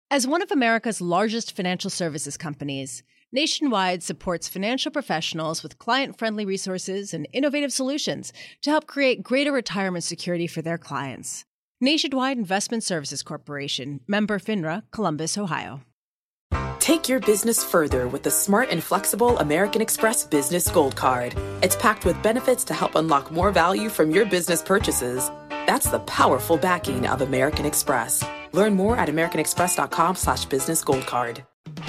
As one of America's largest financial services companies, Nationwide supports financial professionals with client-friendly resources and innovative solutions to help create greater retirement security for their clients. Nationwide Investment Services Corporation, member FINRA, Columbus, Ohio. Take your business further with the smart and flexible American Express Business Gold Card. It's packed with benefits to help unlock more value from your business purchases. That's the powerful backing of American Express. Learn more at americanexpress.com/businessgoldcard.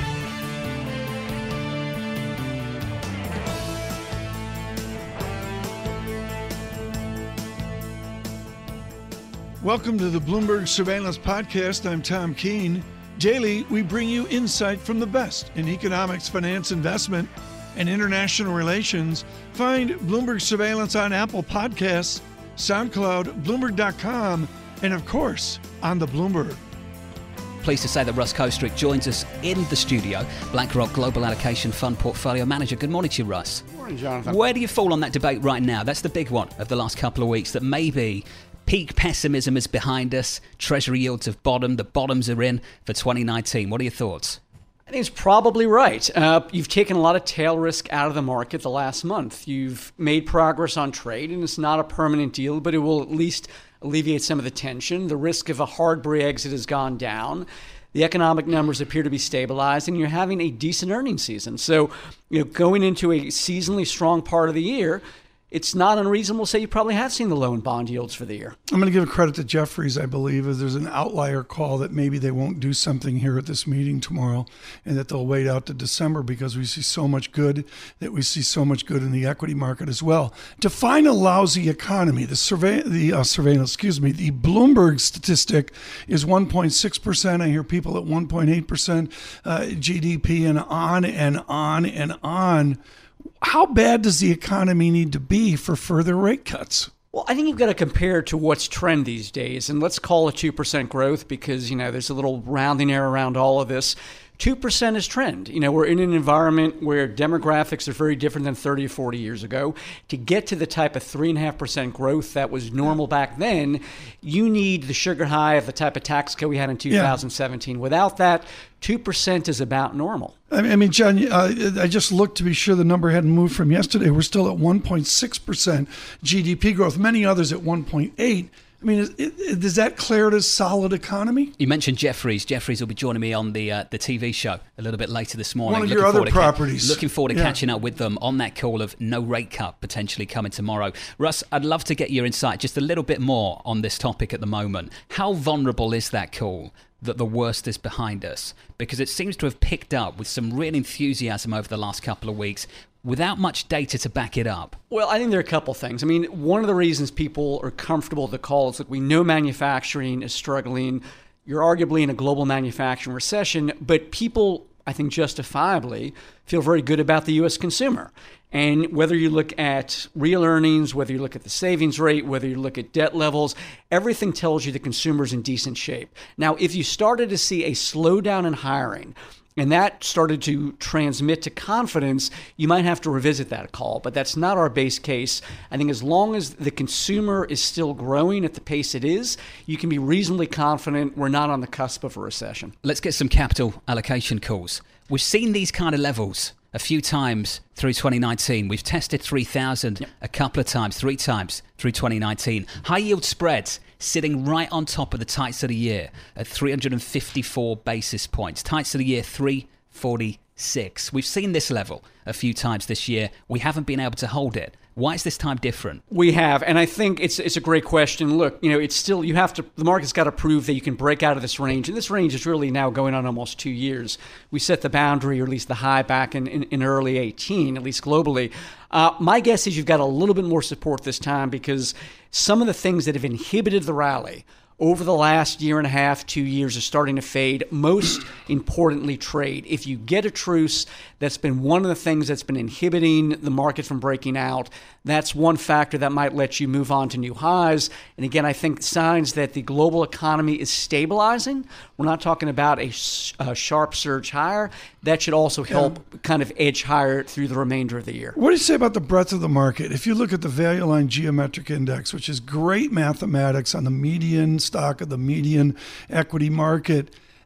Welcome to the Bloomberg Surveillance Podcast. I'm Tom Keene. Daily, we bring you insight from the best in economics, finance, investment, and international relations. Find Bloomberg Surveillance on Apple Podcasts, SoundCloud, Bloomberg.com, and of course, on the Bloomberg. Pleased to say that Russ Koesterich joins us in the studio, BlackRock Global Allocation Fund Portfolio Manager. Good morning to you, Russ. Good morning, Jonathan. Where do you fall on that debate right now? That's the big one of the last couple of weeks, that maybe peak pessimism is behind us, Treasury yields have bottomed, the bottoms are in for 2019. What are your thoughts? I think it's probably right. You've taken a lot of tail risk out of the market the last month. You've made progress on trade, and it's not a permanent deal, but it will at least alleviate some of the tension. The risk of a hard Brexit has gone down. The economic numbers appear to be stabilized, and you're having a decent earnings season. So, going into a seasonally strong part of the year, it's not unreasonable to say you probably have seen the low in bond yields for the year. I'm going to give credit to Jefferies, I believe, as there's an outlier call that maybe they won't do something here at this meeting tomorrow and that they'll wait out to December because we see so much good, that we see so much good in the equity market as well. Define a lousy economy. The Bloomberg statistic is 1.6%. I hear people at 1.8% GDP and on and on and on. How bad does the economy need to be for further rate cuts? Well, I think you've got to compare to what's trend these days. And let's call it 2% growth because, there's a little rounding error around all of this. 2% is trend. We're in an environment where demographics are very different than 30 or 40 years ago. To get to the type of 3.5% growth that was normal back then, you need the sugar high of the type of tax code we had in 2017. Yeah. Without that, 2% is about normal. I mean, John, I just looked to be sure the number hadn't moved from yesterday. We're still at 1.6% GDP growth, many others at 1.8%. I mean, does that declare it as solid economy? You mentioned Jefferies. Jefferies will be joining me on the TV show a little bit later this morning. One of your other properties. Looking forward to catching up with them on that call of no rate cut potentially coming tomorrow. Russ, I'd love to get your insight just a little bit more on this topic at the moment. How vulnerable is that call that the worst is behind us? Because it seems to have picked up with some real enthusiasm over the last couple of weeks, without much data to back it up. Well, I think there are a couple things. I mean, one of the reasons people are comfortable with the call is that we know manufacturing is struggling. You're arguably in a global manufacturing recession, but people, I think justifiably, feel very good about the U.S. consumer. And whether you look at real earnings, whether you look at the savings rate, whether you look at debt levels, everything tells you the consumer's in decent shape. Now, if you started to see a slowdown in hiring, and that started to transmit to confidence, you might have to revisit that call. But that's not our base case. I think as long as the consumer is still growing at the pace it is, you can be reasonably confident we're not on the cusp of a recession. Let's get some capital allocation calls. We've seen these kind of levels a few times through 2019. We've tested 3,000 a couple of times, 3 times through 2019. High yield spreads sitting right on top of the tights of the year at 354 basis points. Tights of the year, 346. We've seen this level a few times this year. We haven't been able to hold it. Why is this time different? We have, and I think it's a great question. Look, it's still, the market's got to prove that you can break out of this range. And this range is really now going on almost 2 years. We set the boundary, or at least the high, back in early 18, at least globally. My guess is you've got a little bit more support this time because some of the things that have inhibited the rally over the last year and a half, 2 years are starting to fade. Most importantly, trade. If you get a truce, that's been one of the things that's been inhibiting the market from breaking out. That's one factor that might let you move on to new highs. And again, I think signs that the global economy is stabilizing. We're not talking about a sharp surge higher. That should also help kind of edge higher through the remainder of the year. What do you say about the breadth of the market? If you look at the Value Line Geometric Index, which is great mathematics on the median stock of the median equity market,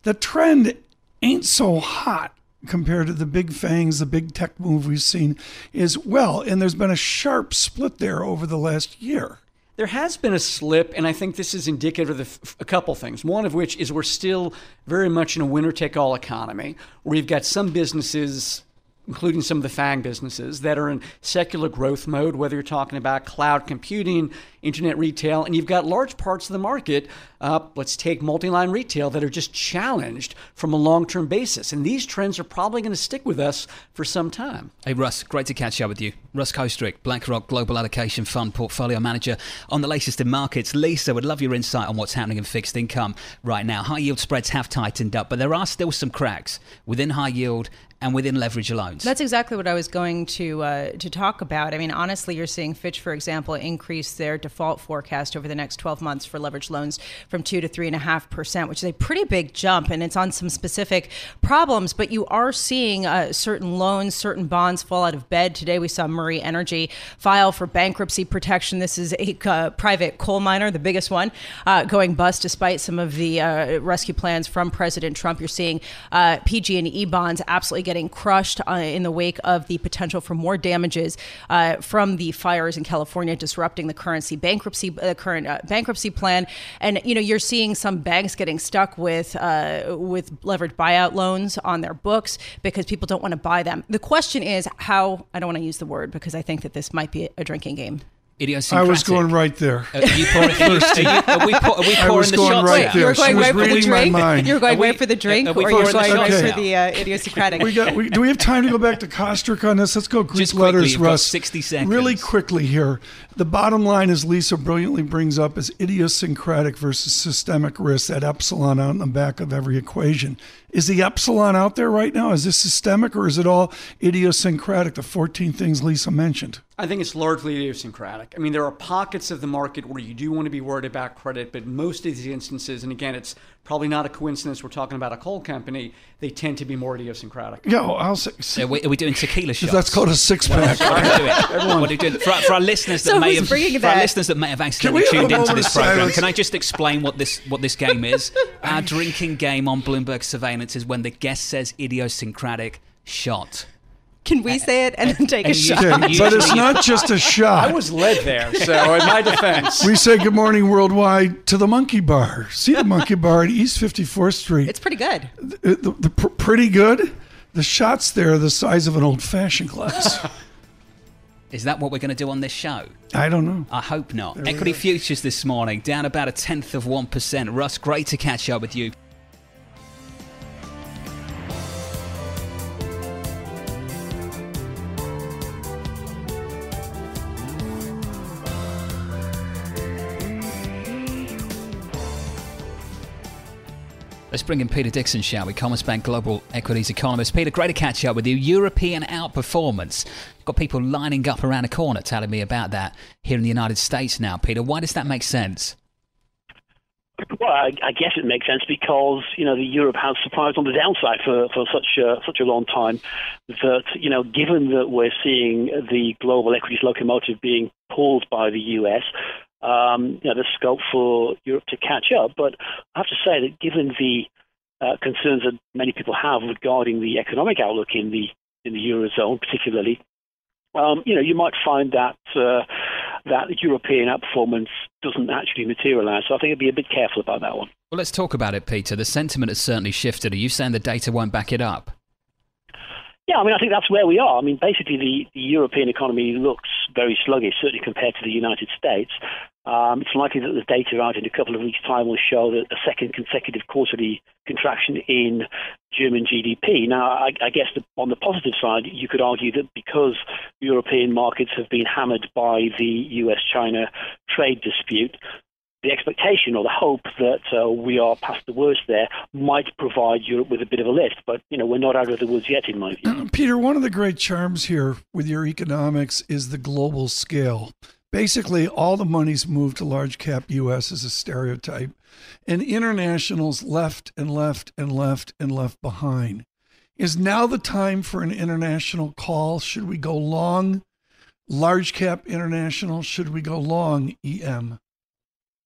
the trend ain't so hot compared to the big fangs, the big tech move we've seen as well. And there's been a sharp split there over the last year. There has been a slip, and I think this is indicative of a couple things. One of which is we're still very much in a winner-take-all economy, where you've got some businesses, including some of the FANG businesses, that are in secular growth mode, whether you're talking about cloud computing, internet retail, and you've got large parts of the market, let's take multi-line retail, that are just challenged from a long-term basis. And these trends are probably going to stick with us for some time. Hey, Russ, great to catch up with you. Russ Kostrick, BlackRock Global Allocation Fund Portfolio Manager on the latest in markets. Lisa, would love your insight on what's happening in fixed income right now. High yield spreads have tightened up, but there are still some cracks within high yield and within leverage loans. That's exactly what I was going to talk about. I mean, honestly, you're seeing Fitch, for example, increase their default forecast over the next 12 months for leverage loans from 2 to 3.5%, which is a pretty big jump, and it's on some specific problems. But you are seeing certain loans, certain bonds fall out of bed. Today, we saw Murray Energy file for bankruptcy protection. This is a private coal miner, the biggest one, going bust despite some of the rescue plans from President Trump. You're seeing PG&E bonds absolutely getting crushed in the wake of the potential for more damages from the fires in California disrupting the current bankruptcy plan. And you're seeing some banks getting stuck with leveraged buyout loans on their books because people don't want to buy them. The question is how, I don't want to use the word because I think that this might be a drinking game. I was going right there. You pouring first? Are we pouring the shots? Right there. You were going right for the drink. You were going right for the drink, or you were going right for the idiosyncratic. Do we have time to go back to Kostrick on this? Let's go Greek Just letters, quickly, you've got Russ. 60 seconds. Really quickly here. The bottom line, as Lisa brilliantly brings up, is idiosyncratic versus systemic risk, that epsilon out in the back of every equation. Is the epsilon out there right now? Is this systemic or is it all idiosyncratic, the 14 things Lisa mentioned? I think it's largely idiosyncratic. I mean, there are pockets of the market where you do want to be worried about credit, but most of these instances, and again, it's probably not a coincidence we're talking about a coal company, they tend to be more idiosyncratic. Yeah, I'll say. Are we doing tequila shots? That's called a six-pack. What are you doing? For our listeners that may have accidentally tuned into this program, can I just explain what this game is? Our drinking game on Bloomberg Surveillance is when the guest says idiosyncratic shot. Can we say it and then take a shot? Okay, but it's not just a shot. I was led there, so in my defense. We say good morning worldwide to the Monkey Bar. See the Monkey Bar at East 54th Street. It's pretty good. Pretty good? The shots there are the size of an old-fashioned glass. Is that what we're going to do on this show? I don't know. I hope not. Equity futures this morning, down about 0.1%. Russ, great to catch up with you. Let's bring in Peter Dixon, shall we? Commerzbank Global Equities Economist. Peter, great to catch up with you. European outperformance. Got people lining up around the corner telling me about that here in the United States now. Peter, why does that make sense? Well, I guess it makes sense because, the Europe has surprised on the downside for such a long time that, given that we're seeing the global equities locomotive being pulled by the US, there's scope for Europe to catch up. But I have to say that given the concerns that many people have regarding the economic outlook in the Eurozone, particularly, you might find that that European outperformance doesn't actually materialize. So I think I'd be a bit careful about that one. Well, let's talk about it, Peter. The sentiment has certainly shifted. Are you saying the data won't back it up? Yeah, I think that's where we are. Basically, the European economy looks very sluggish, certainly compared to the United States. It's likely that the data out in a couple of weeks' time will show that a second consecutive quarterly contraction in German GDP. Now, I guess on the positive side, you could argue that because European markets have been hammered by the US-China trade dispute, the expectation or the hope that we are past the worst there might provide Europe with a bit of a lift. But, we're not out of the woods yet, in my view. Peter, one of the great charms here with your economics is the global scale. Basically, all the money's moved to large cap U.S. as a stereotype, and internationals left and left and left and left behind. Is now the time for an international call? Should we go long large cap international? Should we go long EM?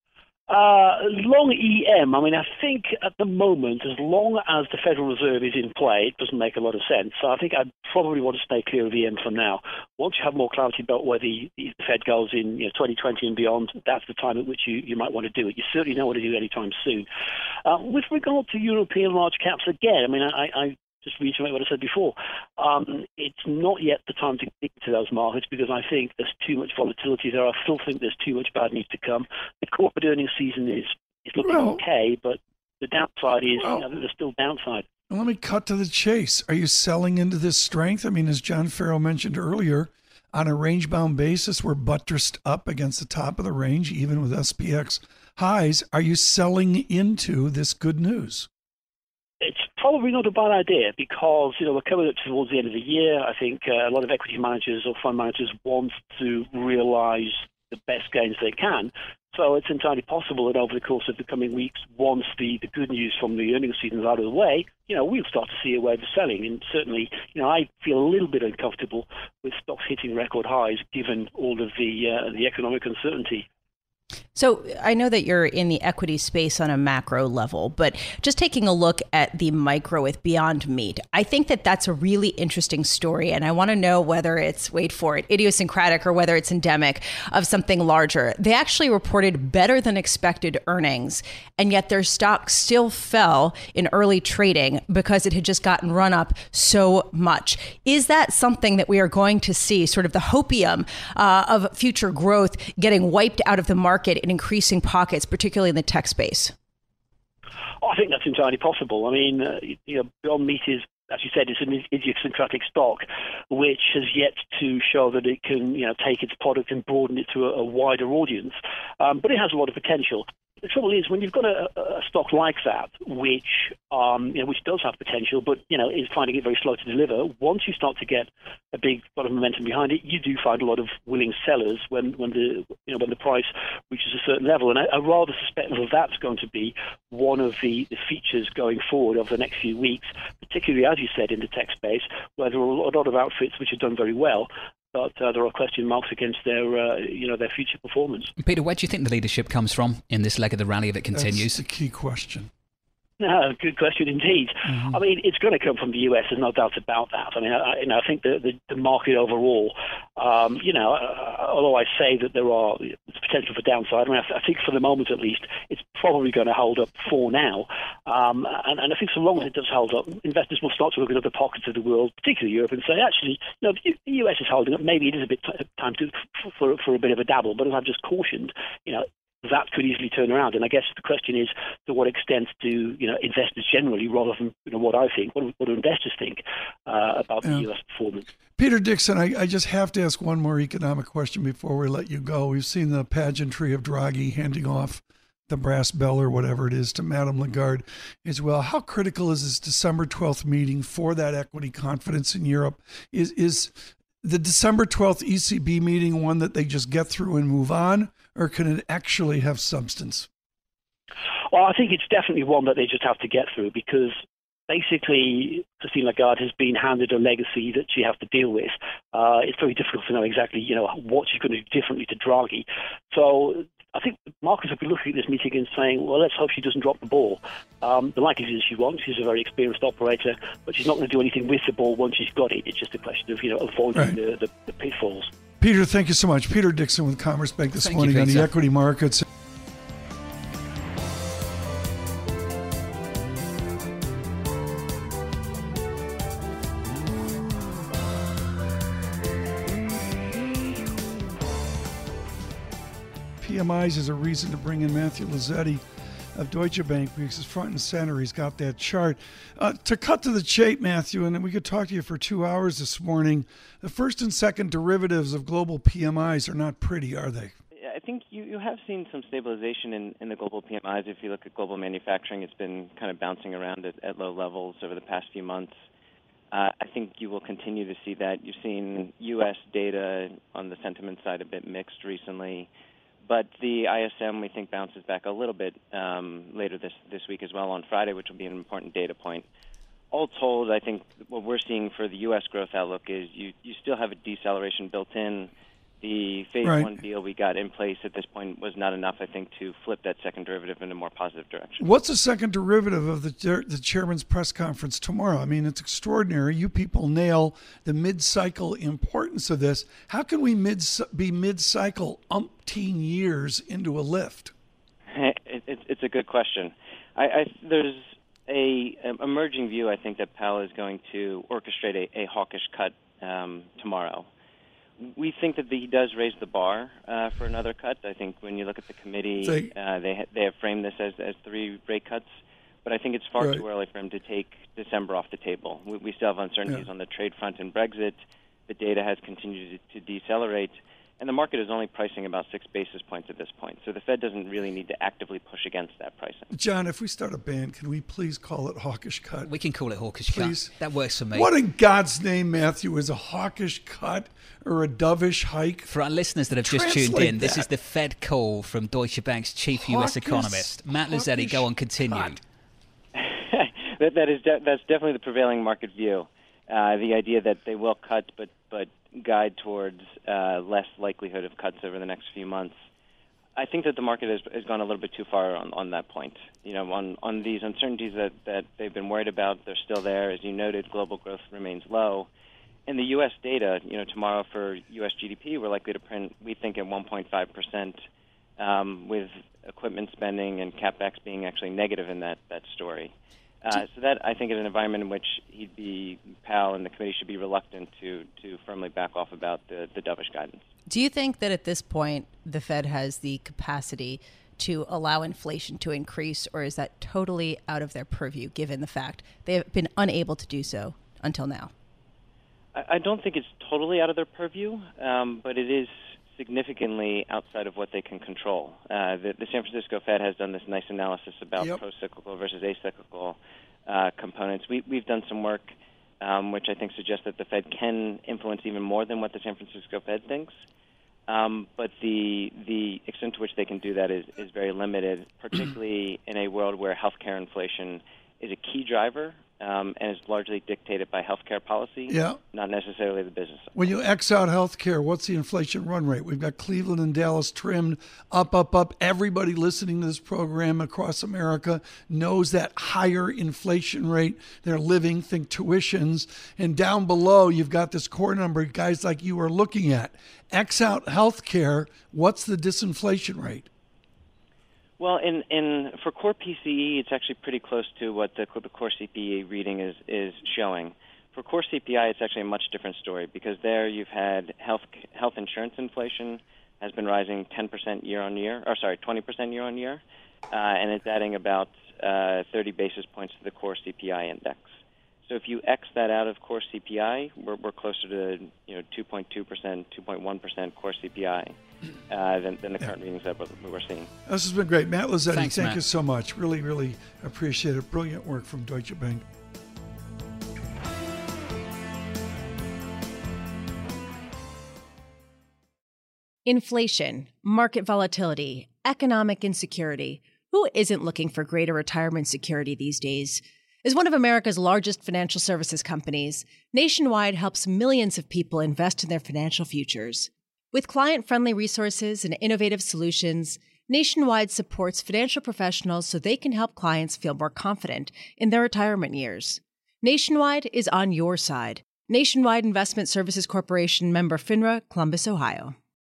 Long EM, I mean, I think at the moment, as long as the Federal Reserve is in play, it doesn't make a lot of sense. So I think I'd probably want to stay clear of EM for now. Once you have more clarity about where the Fed goes in 2020 and beyond, that's the time at which you might want to do it. You certainly don't want to do it anytime soon. With regard to European large caps, again, I mean, I just reiterate what I said before. It's not yet the time to get into those markets because I think there's too much volatility there. I still think there's too much bad news to come. The corporate earnings season is looking okay, but the downside is there's still downside. Let me cut to the chase. Are you selling into this strength? I mean, as John Farrow mentioned earlier, on a range-bound basis, we're buttressed up against the top of the range, even with SPX highs. Are you selling into this good news? It's probably not a bad idea because, we're coming up towards the end of the year. I think a lot of equity managers or fund managers want to realize the best gains they can. So it's entirely possible that over the course of the coming weeks, once the good news from the earnings season is out of the way, we'll start to see a wave of selling. And certainly, I feel a little bit uncomfortable with stocks hitting record highs given all of the economic uncertainty. So I know that you're in the equity space on a macro level, but just taking a look at the micro with Beyond Meat, I think that that's a really interesting story. And I want to know whether it's, wait for it, idiosyncratic or whether it's endemic of something larger. They actually reported better than expected earnings, and yet their stock still fell in early trading because it had just gotten run up so much. Is that something that we are going to see, sort of the hopium of future growth getting wiped out of the market in increasing pockets, particularly in the tech space? I think that's entirely possible. I mean, Beyond Meat is, as you said, it's an idiosyncratic stock, which has yet to show that it can, take its product and broaden it to a wider audience. But it has a lot of potential. The trouble is, when you've got a stock like that, which does have potential, but is finding it very slow to deliver. Once you start to get a big lot of momentum behind it, you do find a lot of willing sellers when the price reaches a certain level. And I rather suspect that that's going to be one of the features going forward over the next few weeks, particularly as you said in the tech space, where there are a lot of outfits which have done very well. But there are question marks against their future performance. Peter, where do you think the leadership comes from in this leg of the rally if it continues? That's the key question. No, good question indeed. Mm-hmm. I mean, it's going to come from the US. There's no doubt about that. I mean, I think the market overall, although I say that there's potential for downside, I mean, I think for the moment at least, it's probably going to hold up for now. And I think so long as it does hold up, investors will start to look at other pockets of the world, particularly Europe, and say, actually, the US is holding up. Maybe it is a bit time for a bit of a dabble. But as I've just cautioned, that could easily turn around. And I guess the question is, to what extent do investors generally, rather than what I think, what do investors think about the U.S. performance? Peter Dixon, I just have to ask one more economic question before we let you go. We've seen the pageantry of Draghi handing off the brass bell or whatever it is to Madame Lagarde as well. How critical is this December 12th meeting for that equity confidence in Europe? Is the December 12th ECB meeting one that they just get through and move on, or can it actually have substance? Well, I think it's definitely one that they just have to get through because basically Christine Lagarde has been handed a legacy that she has to deal with. It's very difficult to know exactly, what she's going to do differently to Draghi. So I think markets will be looking at this meeting and saying, well, let's hope she doesn't drop the ball. The likelihood is she won't. She's a very experienced operator, but she's not going to do anything with the ball once she's got it. It's just a question of, avoiding the pitfalls. Peter, thank you so much. Peter Dixon with Commerce Bank this morning on the equity markets. PMIs is a reason to bring in Matthew Lazzetti of Deutsche Bank because he's front and center. He's got that chart. To cut to the chase, Matthew, and we could talk to you for 2 hours this morning, the first and second derivatives of global PMIs are not pretty, are they? I think you have seen some stabilization in the global PMIs. If you look at global manufacturing, it's been kind of bouncing around at low levels over the past few months. I think you will continue to see that. You've seen U.S. data on the sentiment side a bit mixed recently. But the ISM, we think, bounces back a little bit later this week as well on Friday, which will be an important data point. All told, I think what we're seeing for the U.S. growth outlook is you still have a deceleration built in, the phase Right. one deal we got in place at this point was not enough, I think, to flip that second derivative in a more positive direction. What's the second derivative of the chairman's press conference tomorrow? I mean, it's extraordinary. You people nail the mid-cycle importance of this. How can we be mid-cycle umpteen years into a lift? It's a good question. There's a emerging view, I think, that Powell is going to orchestrate a hawkish cut tomorrow. We think that he does raise the bar for another cut. I think when you look at the committee, they have framed this as 3 rate cuts. But I think it's far too early for him to take December off the table. We still have uncertainties on the trade front and Brexit. The data has continued to decelerate. And the market is only pricing about 6 basis points at this point. So the Fed doesn't really need to actively push against that pricing. John, if we start a band, can we please call it hawkish cut? We can call it hawkish Please. cut. That works for me. What in God's name, Matthew, is a hawkish cut or a dovish hike? For our listeners that have just Translate tuned in, this that. is the Fed call from Deutsche Bank's chief U.S. economist. Matt Luzzetti, go on, continue. That's definitely the prevailing market view. The idea that they will cut, but guide towards less likelihood of cuts over the next few months. I think that the market has gone a little bit too far on that point. You know, on these uncertainties that they've been worried about, they're still there. As you noted, global growth remains low. And the U.S. data, tomorrow for U.S. GDP, we're likely to print, we think, at 1.5%, with equipment spending and CapEx being actually negative in that story. So that, I think, is an environment in which Powell and the committee should be reluctant to firmly back off about the dovish guidance. Do you think that at this point the Fed has the capacity to allow inflation to increase, or is that totally out of their purview, given the fact they have been unable to do so until now? I don't think it's totally out of their purview, but it is significantly outside of what they can control. The San Francisco Fed has done this nice analysis about pro-cyclical versus acyclical components. We've done some work which I think suggests that the Fed can influence even more than what the San Francisco Fed thinks. But the extent to which they can do that is very limited, particularly in a world where healthcare inflation is a key driver and is largely dictated by healthcare policy, not necessarily the business. When you X out healthcare, what's the inflation run rate? We've got Cleveland and Dallas trimmed up. Everybody listening to this program across America knows that higher inflation rate. They're living, think tuitions. And down below, you've got this core number guys like you are looking at. X out healthcare, what's the disinflation rate? Well, for core PCE, it's actually pretty close to what the core CPI reading is showing. For core CPI, it's actually a much different story because there you've had health insurance inflation has been rising 20% year on year, and it's adding about 30 basis points to the core CPI index. So if you X that out of core CPI, we're closer to 2.2%, 2.1% core CPI than the current readings that we're seeing. This has been great. Matt Luzzetti, Thanks, thank Matt. you so much. Really, really appreciate it. Brilliant work from Deutsche Bank. Inflation, market volatility, economic insecurity. Who isn't looking for greater retirement security these days? As one of America's largest financial services companies, Nationwide helps millions of people invest in their financial futures. With client-friendly resources and innovative solutions, Nationwide supports financial professionals so they can help clients feel more confident in their retirement years. Nationwide is on your side. Nationwide Investment Services Corporation, member FINRA, Columbus, Ohio.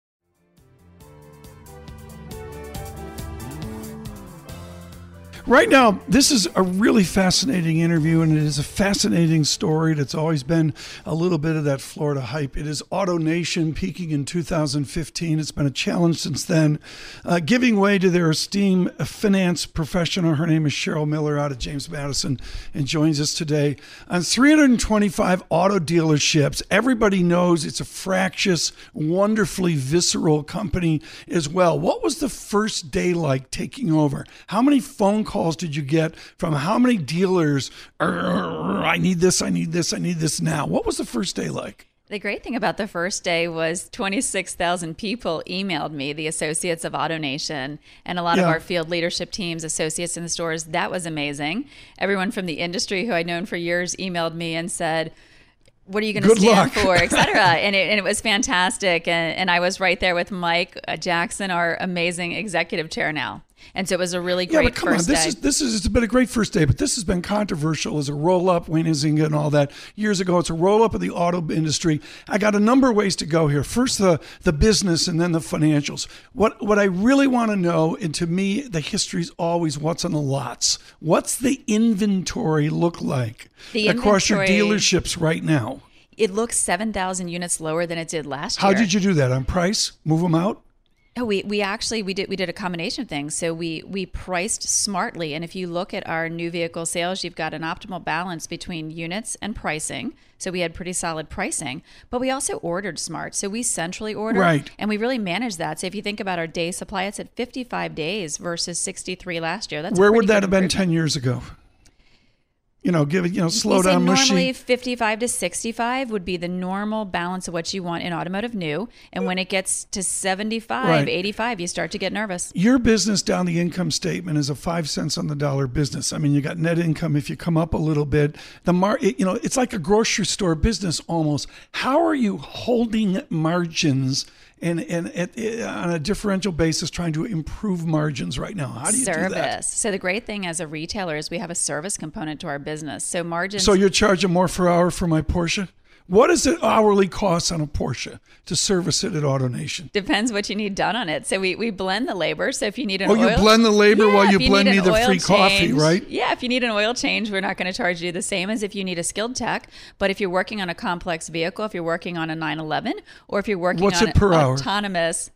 Right now, this is a really fascinating interview, and it is a fascinating story. That's always been a little bit of that Florida hype. It is AutoNation peaking in 2015. It's been a challenge since then, giving way to their esteemed finance professional. Her name is Cheryl Miller out of James Madison and joins us today. On 325 auto dealerships, everybody knows it's a fractious, wonderfully visceral company as well. What was the first day like taking over? How many phone calls did you get from how many dealers? I need this now. What was the first day like? The great thing about the first day was 26,000 people emailed me, the associates of AutoNation, and a lot of our field leadership teams, associates in the stores. That was amazing. Everyone from the industry who I'd known for years emailed me and said, what are you going to stand for, et cetera. And it was fantastic. And I was right there with Mike Jackson, our amazing executive chair now. And so it was a really great first day. It's been a great first day, but this has been controversial as a roll-up, Wayne Huizenga and all that. Years ago, it's a roll-up of the auto industry. I got a number of ways to go here. First, the business and then the financials. What I really want to know, and to me, the history is always what's on the lots. What's the inventory look like across your dealerships right now? It looks 7,000 units lower than it did last year. How did you do that? On price? Move them out? Oh, we did a combination of things. So we priced smartly, and if you look at our new vehicle sales, you've got an optimal balance between units and pricing. So we had pretty solid pricing, but we also ordered smart. So we centrally ordered, right, and we really managed that. So if you think about our day supply, it's at 55 days versus 63 last year. Where would that have been 10 years ago? Slow down machine. Normally 55 to 65 would be the normal balance of what you want in automotive new. And when it gets to 75, 85, you start to get nervous. Your business down the income statement is a 5 cents on the dollar business. I mean, you got net income. If you come up a little bit, it's like a grocery store business almost. How are you holding margins and on a differential basis trying to improve margins right now? How do you do that? So the great thing as a retailer is we have a service component to our business. So margins. So you're charging more per hour for my Porsche? What is it hourly cost on a Porsche to service it at AutoNation? Depends what you need done on it. So we blend the labor. So if you need an oil... Oh, you blend the labor while you blend me the free coffee, right? Yeah, if you need an oil change, we're not going to charge you the same as if you need a skilled tech. But if you're working on a complex vehicle, if you're working on a 911, or if you're working on it per hour? Autonomous...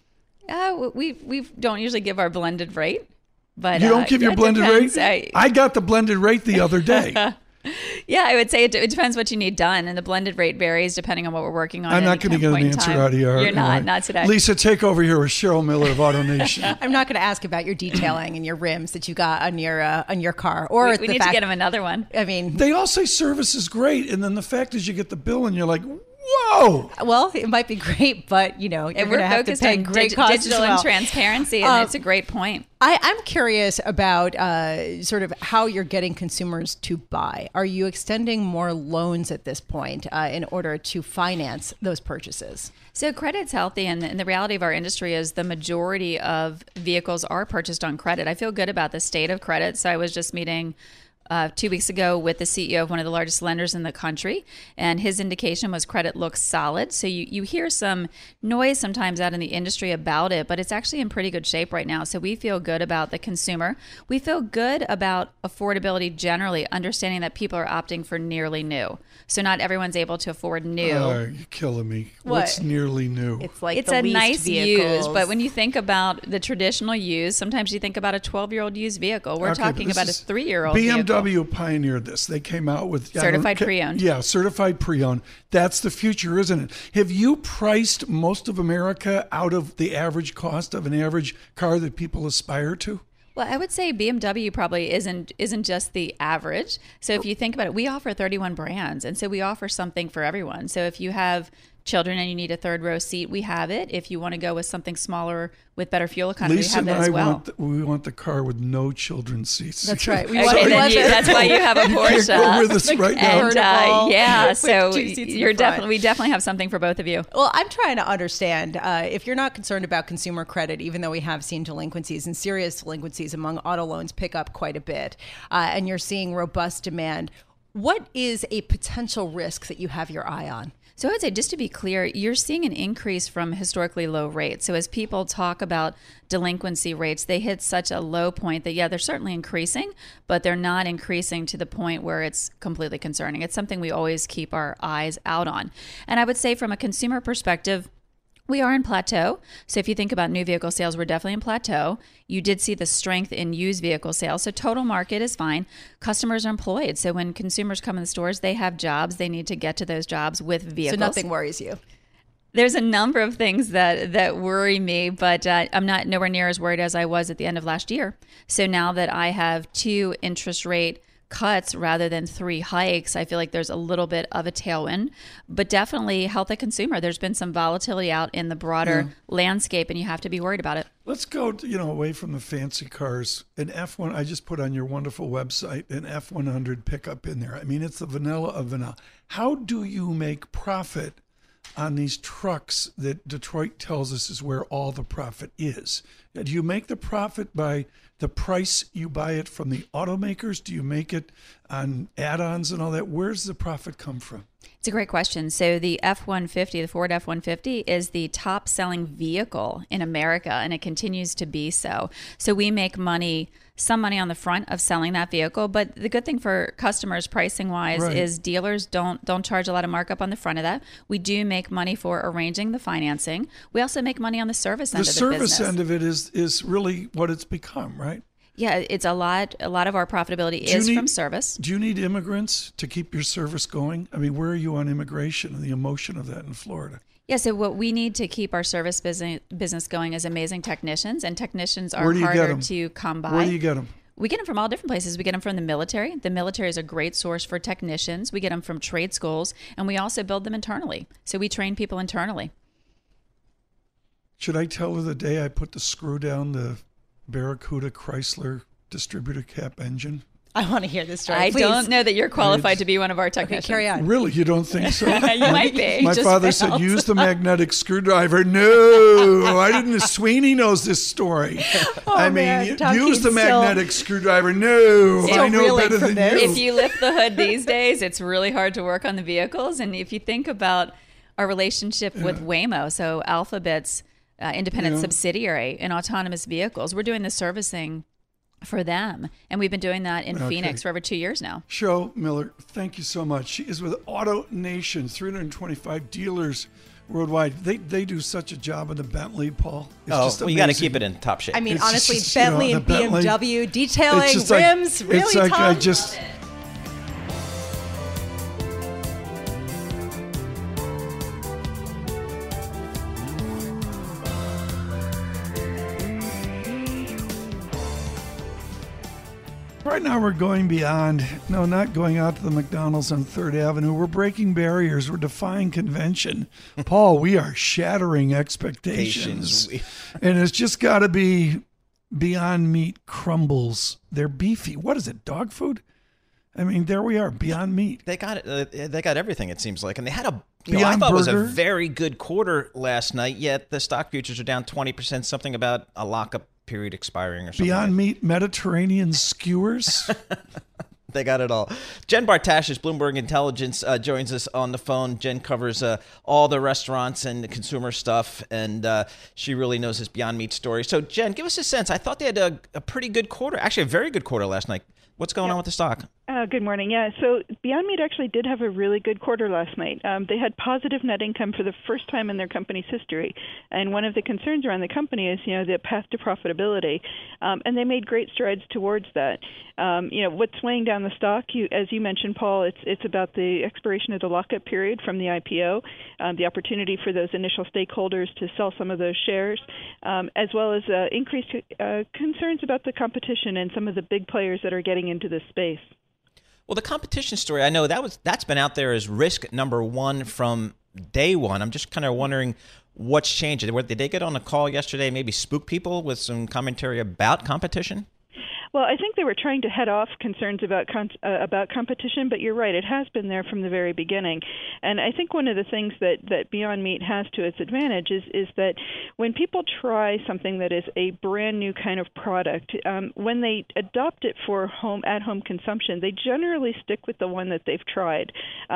we don't usually give our blended rate. But you don't give your blended rate? I got the blended rate the other day. Yeah, I would say it depends what you need done, and the blended rate varies depending on what we're working on. I'm not going to get an answer out of you. You're not today. Lisa, take over here with Cheryl Miller of AutoNation. I'm not going to ask about your detailing and your rims that you got on your car, or we need to get him another one. I mean, they all say service is great, and then the fact is you get the bill and you're like, whoa. Well, it might be great, but you're going to have to pay great costs digital and transparency, and it's a great point. I'm curious about sort of how you're getting consumers to buy. Are you extending more loans at this point in order to finance those purchases? So credit's healthy, and the reality of our industry is the majority of vehicles are purchased on credit. I feel good about the state of credit. So I was just meeting 2 weeks ago with the CEO of one of the largest lenders in the country, and his indication was credit looks solid. So you hear some noise sometimes out in the industry about it, but it's actually in pretty good shape right now. So we feel good about the consumer. We feel good about affordability generally, understanding that people are opting for nearly new. So not everyone's able to afford new. You're killing me. What's nearly new? It's like it's the a nice vehicles. used, but when you think about the traditional used, sometimes you think about a 12-year-old used vehicle. We're talking about a 3-year-old vehicle. BMW pioneered this. They came out with certified pre-owned. Yeah, certified pre-owned. That's the future, isn't it? Have you priced most of America out of the average cost of an average car that people aspire to? Well, I would say BMW probably isn't just the average. So if you think about it, we offer 31 brands, and so we offer something for everyone. So if you have children and you need a third row seat, we have it. If you want to go with something smaller with better fuel economy, Lisa we have that as well. We want the car with no children's seats. That's right. That's why you have a Porsche. Go with us right now. And so we definitely have something for both of you. Well, I'm trying to understand if you're not concerned about consumer credit, even though we have seen delinquencies and serious delinquencies among auto loans pick up quite a bit, and you're seeing robust demand, what is a potential risk that you have your eye on? So I would say, just to be clear, you're seeing an increase from historically low rates. So as people talk about delinquency rates, they hit such a low point that, yeah, they're certainly increasing, but they're not increasing to the point where it's completely concerning. It's something we always keep our eyes out on. And I would say from a consumer perspective, we are in plateau. So if you think about new vehicle sales, we're definitely in plateau. You did see the strength in used vehicle sales. So total market is fine. Customers are employed. So when consumers come in the stores, they have jobs. They need to get to those jobs with vehicles. So nothing worries you? There's a number of things that worry me, but I'm not nowhere near as worried as I was at the end of last year. So now that I have 2 interest rate cuts rather than 3 hikes, I feel like there's a little bit of a tailwind, but definitely health of consumer. There's been some volatility out in the broader landscape, and you have to be worried about it. Let's go, away from the fancy cars. An F1, I just put on your wonderful website an F100 pickup in there. I mean, it's the vanilla of vanilla. How do you make profit on these trucks that Detroit tells us is where all the profit is? Do you make the profit by the price you buy it from the automakers? Do you make it on add-ons and all that? Where's the profit come from? It's a great question. So the F-150, the Ford F-150 is the top selling vehicle in America, and it continues to be so. So we make some money on the front of selling that vehicle. But the good thing for customers pricing wise is dealers don't charge a lot of markup on the front of that. We do make money for arranging the financing. We also make money on the service end of the business. The service end of it is really what it's become, right? Yeah, it's a lot of our profitability is from service. Do you need immigrants to keep your service going? I mean, where are you on immigration and the emotion of that in Florida? Yeah, so what we need to keep our service business going is amazing technicians, and technicians are harder to come by. Where do you get them? We get them from all different places. We get them from the military. The military is a great source for technicians. We get them from trade schools, and we also build them internally. So we train people internally. Should I tell her the day I put the screw down the Barracuda Chrysler distributor cap engine? I want to hear this story. I don't know that you're qualified to be one of our technicians. Okay, carry on. Really? You don't think so? You might be. My father said, use the magnetic screwdriver. No, I didn't. Sweeney knows this story. Use the magnetic screwdriver. No, I know better than you. If you lift the hood these days, it's really hard to work on the vehicles. And if you think about our relationship with Waymo, so Alphabet's independent subsidiary in autonomous vehicles, we're doing the servicing for them. And we've been doing that in Phoenix for over 2 years now. Cheryl Miller, thank you so much. She is with AutoNation, 325 dealers worldwide. They do such a job in the Bentley, Paul. It's you got to keep it in top shape. I mean, honestly, Bentley and BMW, detailing, rims, really it's like tough. Right now we're going beyond. No, not going out to the McDonald's on 3rd Avenue. We're breaking barriers. We're defying convention. Paul, we are shattering expectations. And it's just got to be Beyond Meat crumbles. They're beefy. What is it, dog food? I mean, there we are, Beyond Meat. They got it. They got everything, it seems like. And they had I thought it was a very good quarter last night, yet the stock futures are down 20%, something about a lockup period expiring or something. Beyond Meat Mediterranean skewers. They got it all. Jen Bartashes, Bloomberg Intelligence, joins us on the phone. Jen covers all the restaurants and the consumer stuff, and she really knows this Beyond Meat story. So, Jen, give us a sense. I thought they had a pretty good quarter, actually a very good quarter last night. What's going on with the stock? Good morning. Yeah, so Beyond Meat actually did have a really good quarter last night. They had positive net income for the first time in their company's history. And one of the concerns around the company is, the path to profitability. And they made great strides towards that. What's weighing down the stock, as you mentioned, Paul, it's about the expiration of the lockup period from the IPO, the opportunity for those initial stakeholders to sell some of those shares, as well as increased concerns about the competition and some of the big players that are getting into this space. Well, the competition story, I know that's been out there as risk number one from day one. I'm just kind of wondering what's changed. Did they get on a call yesterday, maybe spook people with some commentary about competition? Well, I think they were trying to head off concerns about competition, but you're right, it has been there from the very beginning. And I think one of the things that Beyond Meat has to its advantage is that when people try something that is a brand new kind of product, when they adopt it for at-home consumption, they generally stick with the one that they've tried.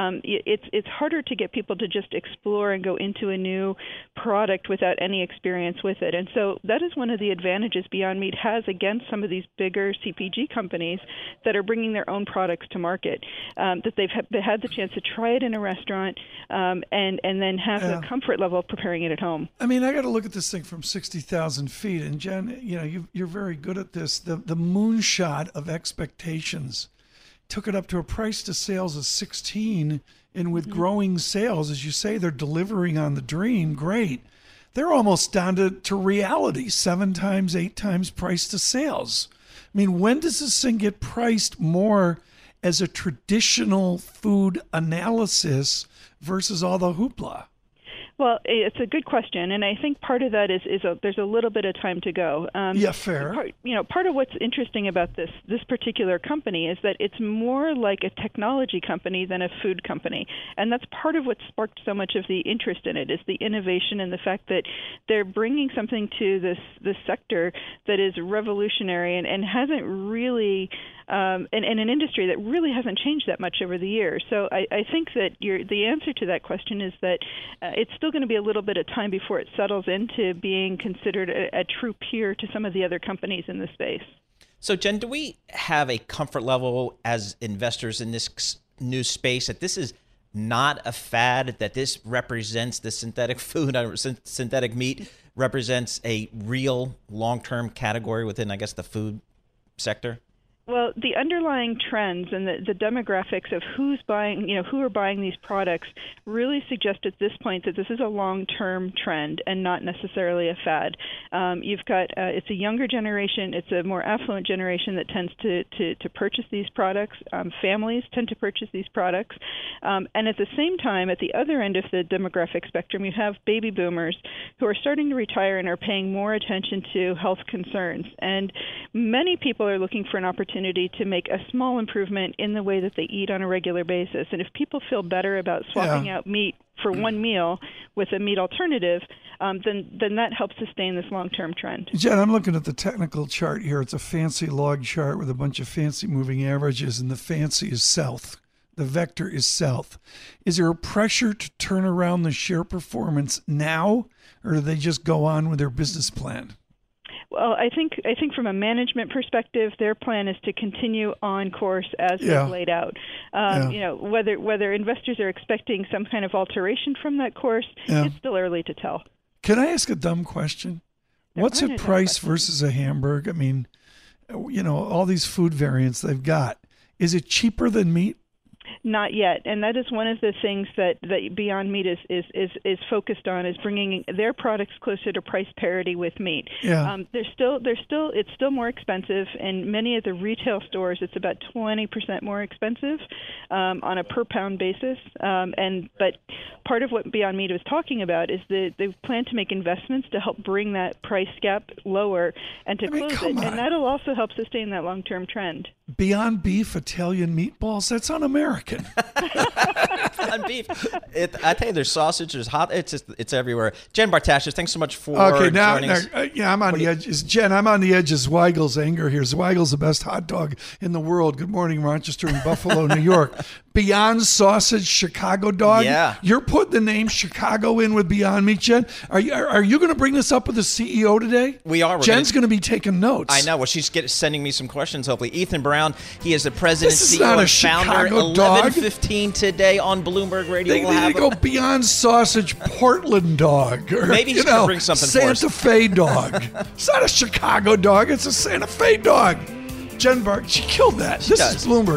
It's harder to get people to just explore and go into a new product without any experience with it. And so that is one of the advantages Beyond Meat has against some of these bigger CPG companies that are bringing their own products to market, that they've had the chance to try it in a restaurant and then have the comfort level of preparing it at home. I mean, I got to look at this thing from 60,000 feet. And Jen, you're very good at this. The moonshot of expectations took it up to a price to sales of 16, and with growing sales, as you say, they're delivering on the dream. Great. They're almost down to reality, 7 times, 8 times price to sales. I mean, when does this thing get priced more as a traditional food analysis versus all the hoopla? Well, it's a good question, and I think part of that is there's a little bit of time to go. Yeah, fair. Part of what's interesting about this particular company is that it's more like a technology company than a food company, and that's part of what sparked so much of the interest in it, is the innovation and the fact that they're bringing something to this sector that is revolutionary and hasn't really in an industry that really hasn't changed that much over the years. So I think that the answer to that question is that it's still going to be a little bit of time before it settles into being considered a true peer to some of the other companies in the space. So, Jen, do we have a comfort level as investors in this new space that this is not a fad, that this represents the synthetic food, synthetic meat represents a real long-term category within, I guess, the food sector? Well, the underlying trends and the demographics of who's buying, who are buying these products really suggest at this point that this is a long-term trend and not necessarily a fad. You've got, it's a younger generation, it's a more affluent generation that tends to purchase these products. Families tend to purchase these products. And at the same time, at the other end of the demographic spectrum, you have baby boomers who are starting to retire and are paying more attention to health concerns. And many people are looking for an opportunity to make a small improvement in the way that they eat on a regular basis. And if people feel better about swapping out meat for one meal with a meat alternative, then that helps sustain this long-term trend. Jen, I'm looking at the technical chart here. It's a fancy log chart with a bunch of fancy moving averages, and the fancy is south. The vector is south. Is there a pressure to turn around the share performance now, or do they just go on with their business plan? Well, I think from a management perspective, their plan is to continue on course as they've laid out. Whether investors are expecting some kind of alteration from that course, it's still early to tell. Can I ask a dumb question? What's a price versus a hamburger? I mean, all these food variants they've got. Is it cheaper than meat? Not yet, and that is one of the things that Beyond Meat is focused on, is bringing their products closer to price parity with meat. Yeah. It's still more expensive. In many of the retail stores, it's about 20% more expensive on a per pound basis. But part of what Beyond Meat was talking about is they plan to make investments to help bring that price gap lower and to close it, and that'll also help sustain that long-term trend. Beyond Beef Italian meatballs, that's un-American. Beyond Beef. I tell you, there's sausage, there's hot, it's everywhere. Jen Bartashis, thanks so much for joining us. I'm on the edge. Jen, I'm on the edge of Zweigel's anger here. Zweigel's the best hot dog in the world. Good morning, Rochester and Buffalo, New York. Beyond Sausage Chicago Dog. Yeah. You're putting the name Chicago in with Beyond Meat, Jen. Are you going to bring this up with the CEO today? We are. Jen's going to be taking notes. I know. Well, she's sending me some questions, hopefully. Ethan Brown, he is the president, this is CEO, not a and founder. Chicago dog. 11:15 today on Bloomberg Radio. They need to go Beyond Sausage Portland Dog. Or, maybe he's going to bring something for us. Santa Fe Dog. It's not a Chicago dog. It's a Santa Fe dog. Jen Bart, she killed that. This is Bloomberg.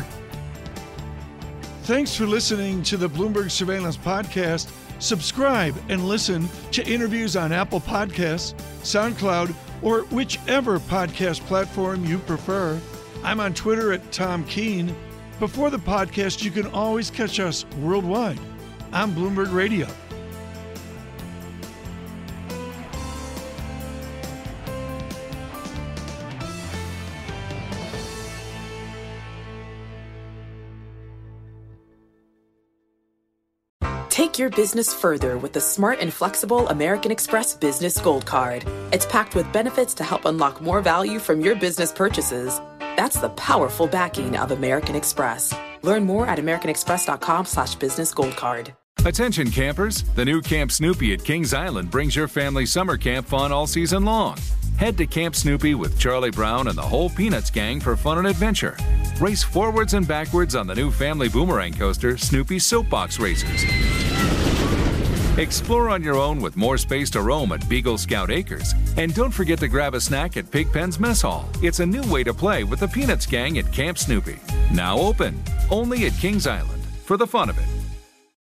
Thanks for listening to the Bloomberg Surveillance Podcast. Subscribe and listen to interviews on Apple Podcasts, SoundCloud, or whichever podcast platform you prefer. I'm on Twitter at Tom Keene. Before the podcast, you can always catch us worldwide on Bloomberg Radio. Take your business further with the smart and flexible American Express Business Gold Card. It's packed with benefits to help unlock more value from your business purchases. That's the powerful backing of American Express. Learn more at americanexpress.com/businessgoldcard. Attention campers, the new Camp Snoopy at Kings Island brings your family summer camp fun all season long. Head to Camp Snoopy with Charlie Brown and the whole Peanuts gang for fun and adventure. Race forwards and backwards on the new family boomerang coaster, Snoopy Soapbox Racers. Explore on your own with more space to roam at Beagle Scout Acres. And don't forget to grab a snack at Pigpen's Mess Hall. It's a new way to play with the Peanuts gang at Camp Snoopy. Now open, only at Kings Island, for the fun of it.